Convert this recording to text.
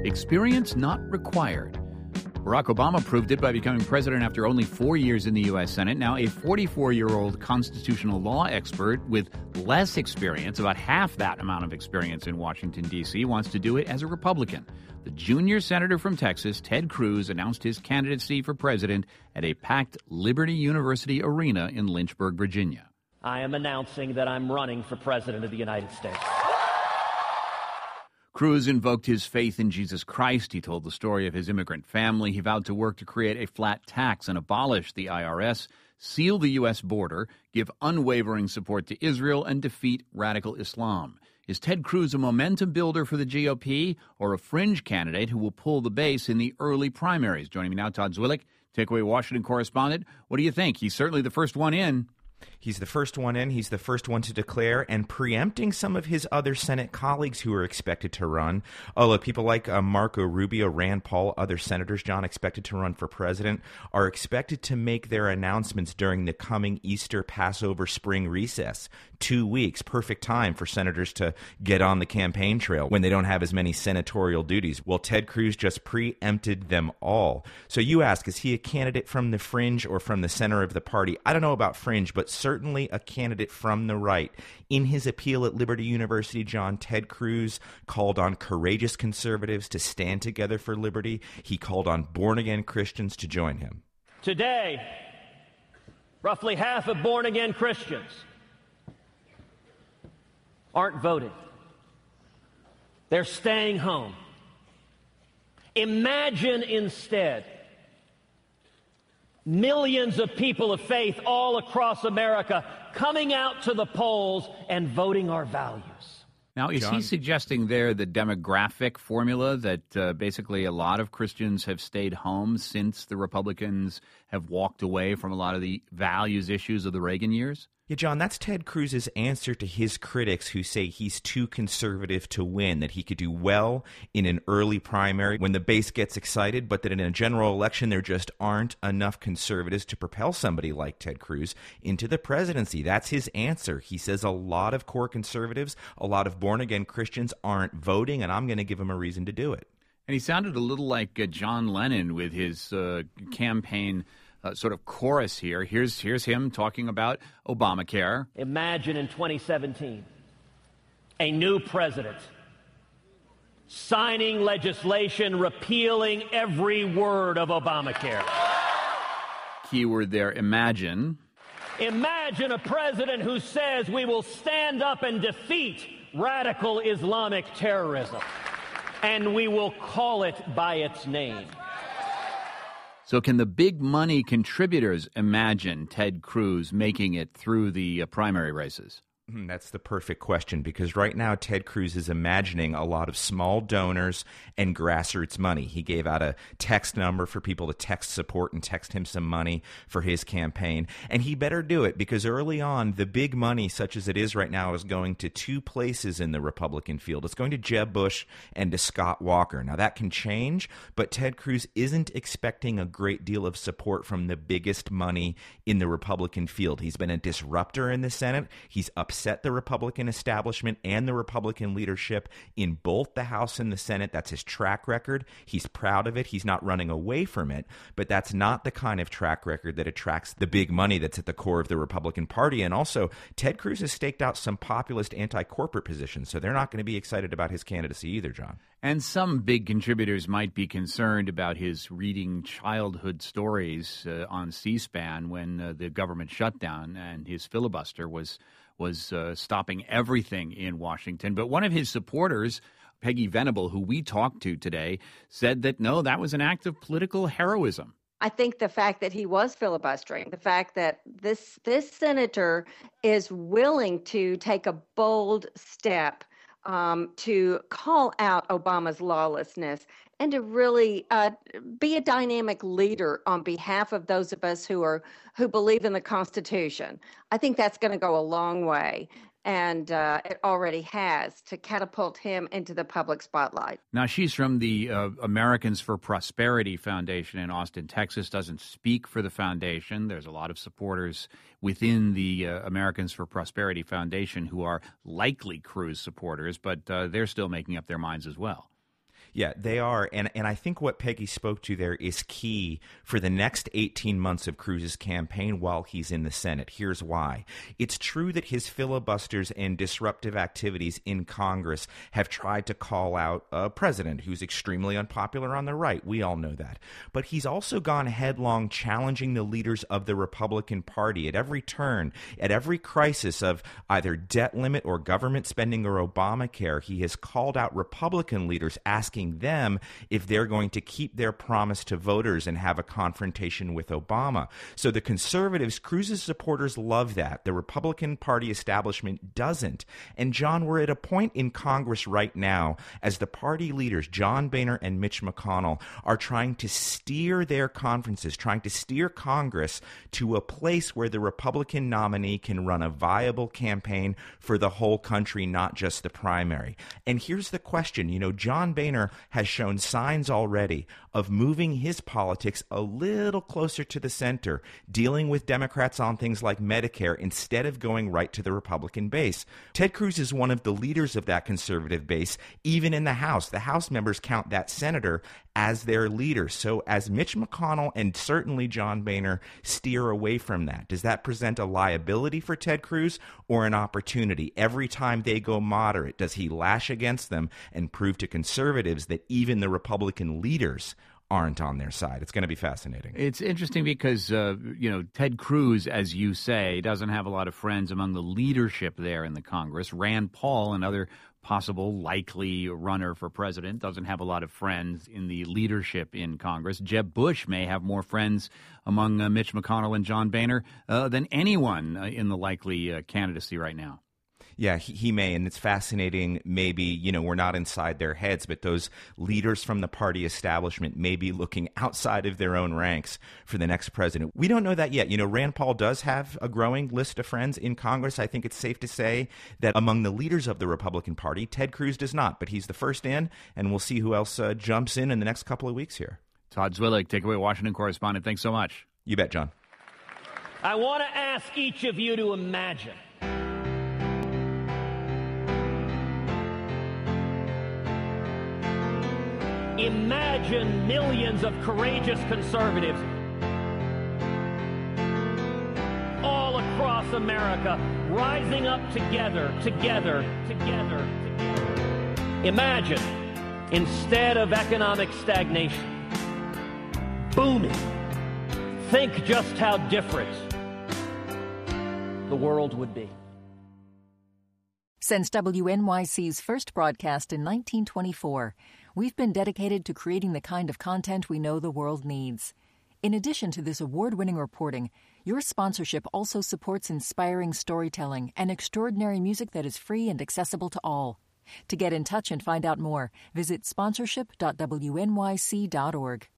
experience not required. Barack Obama proved it by becoming president after only 4 years in the U.S. Senate. Now, a 44-year-old constitutional law expert with less experience, about half that amount of experience in Washington, D.C., wants to do it as a Republican. The junior senator from Texas, Ted Cruz, announced his candidacy for president at a packed Liberty University arena in Lynchburg, Virginia. I am announcing that I'm running for president of the United States. Cruz invoked his faith in Jesus Christ. He told the story of his immigrant family. He vowed to work to create a flat tax and abolish the IRS, seal the U.S. border, give unwavering support to Israel, and defeat radical Islam. Is Ted Cruz a momentum builder for the GOP or a fringe candidate who will pull the base in the early primaries? Joining me now, Todd Zwillich, Takeaway Washington correspondent. What do you think? He's certainly the first one in. He's the first one in. He's the first one to declare, and preempting some of his other Senate colleagues who are expected to run. Oh, look, people like Marco Rubio, Rand Paul, other senators, John, expected to run for president, are expected to make their announcements during the coming Easter, Passover, spring recess. 2 weeks, perfect time for senators to get on the campaign trail when they don't have as many senatorial duties. Well, Ted Cruz just preempted them all. So you ask, is he a candidate from the fringe or from the center of the party? I don't know about fringe, but certainly a candidate from the right. In his appeal at Liberty University, John, Ted Cruz called on courageous conservatives to stand together for liberty. He called on born-again Christians to join him. Today, roughly half of born-again Christians aren't voting. They're staying home. Imagine instead millions of people of faith all across America coming out to the polls and voting our values. Now, is he suggesting there the demographic formula that basically a lot of Christians have stayed home since the Republicans have walked away from a lot of the values issues of the Reagan years? Yeah, John, that's Ted Cruz's answer to his critics who say he's too conservative to win, that he could do well in an early primary when the base gets excited, but that in a general election there just aren't enough conservatives to propel somebody like Ted Cruz into the presidency. That's his answer. He says a lot of core conservatives, a lot of born-again Christians aren't voting, and I'm going to give them a reason to do it. And he sounded a little like John Lennon with his campaign sort of chorus here. Here's him talking about Obamacare. Imagine in 2017, a new president signing legislation repealing every word of Obamacare. Keyword there, imagine. Imagine a president who says we will stand up and defeat radical Islamic terrorism, and we will call it by its name. So can the big money contributors imagine Ted Cruz making it through the primary races? That's the perfect question, because right now Ted Cruz is imagining a lot of small donors and grassroots money. He gave out a text number for people to text support and text him some money for his campaign. And he better do it, because early on, the big money, such as it is right now, is going to two places in the Republican field. It's going to Jeb Bush and to Scott Walker. Now, that can change, but Ted Cruz isn't expecting a great deal of support from the biggest money in the Republican field. He's been a disruptor in the Senate. He's upset the Republican establishment and the Republican leadership in both the House and the Senate. That's his track record. He's proud of it. He's not running away from it, but that's not the kind of track record that attracts the big money that's at the core of the Republican Party. And also, Ted Cruz has staked out some populist anti-corporate positions, so they're not going to be excited about his candidacy either, John. And some big contributors might be concerned about his reading childhood stories on C-SPAN when the government shut down and his filibuster was stopping everything in Washington. But one of his supporters, Peggy Venable, who we talked to today, said that, no, that was an act of political heroism. I think the fact that he was filibustering, the fact that this senator is willing to take a bold step to call out Obama's lawlessness and to really be a dynamic leader on behalf of those of us who believe in the Constitution. I think that's going to go a long way, and it already has, to catapult him into the public spotlight. Now, she's from the Americans for Prosperity Foundation in Austin, Texas, doesn't speak for the foundation. There's a lot of supporters within the Americans for Prosperity Foundation who are likely Cruz supporters, but they're still making up their minds as well. Yeah, they are. And I think what Peggy spoke to there is key for the next 18 months of Cruz's campaign while he's in the Senate. Here's why. It's true that his filibusters and disruptive activities in Congress have tried to call out a president who's extremely unpopular on the right. We all know that. But he's also gone headlong challenging the leaders of the Republican Party at every turn, at every crisis of either debt limit or government spending or Obamacare. He has called out Republican leaders, asking them if they're going to keep their promise to voters and have a confrontation with Obama. So the conservatives, Cruz's supporters, love that. The Republican Party establishment doesn't. And John, we're at a point in Congress right now as the party leaders, John Boehner and Mitch McConnell, are trying to steer their conferences, trying to steer Congress to a place where the Republican nominee can run a viable campaign for the whole country, not just the primary. And here's the question. John Boehner has shown signs already of moving his politics a little closer to the center, dealing with Democrats on things like Medicare instead of going right to the Republican base. Ted Cruz is one of the leaders of that conservative base, even in the House. The House members count that senator as their leader. So as Mitch McConnell and certainly John Boehner steer away from that, does that present a liability for Ted Cruz or an opportunity? Every time they go moderate, does he lash against them and prove to conservatives that even the Republican leaders aren't on their side? It's going to be fascinating. It's interesting because, Ted Cruz, as you say, doesn't have a lot of friends among the leadership there in the Congress. Rand Paul, another possible likely runner for president, doesn't have a lot of friends in the leadership in Congress. Jeb Bush may have more friends among Mitch McConnell and John Boehner than anyone in the likely candidacy right now. Yeah, he may, and it's fascinating. Maybe, we're not inside their heads, but those leaders from the party establishment may be looking outside of their own ranks for the next president. We don't know that yet. Rand Paul does have a growing list of friends in Congress. I think it's safe to say that among the leaders of the Republican Party, Ted Cruz does not, but he's the first in, and we'll see who else jumps in the next couple of weeks here. Todd Zwillig, Takeaway Washington correspondent. Thanks so much. You bet, John. I want to ask each of you to imagine millions of courageous conservatives all across America rising up together. Imagine, instead of economic stagnation, booming. Think just how different the world would be. Since WNYC's first broadcast in 1924, we've been dedicated to creating the kind of content we know the world needs. In addition to this award-winning reporting, your sponsorship also supports inspiring storytelling and extraordinary music that is free and accessible to all. To get in touch and find out more, visit sponsorship.wnyc.org.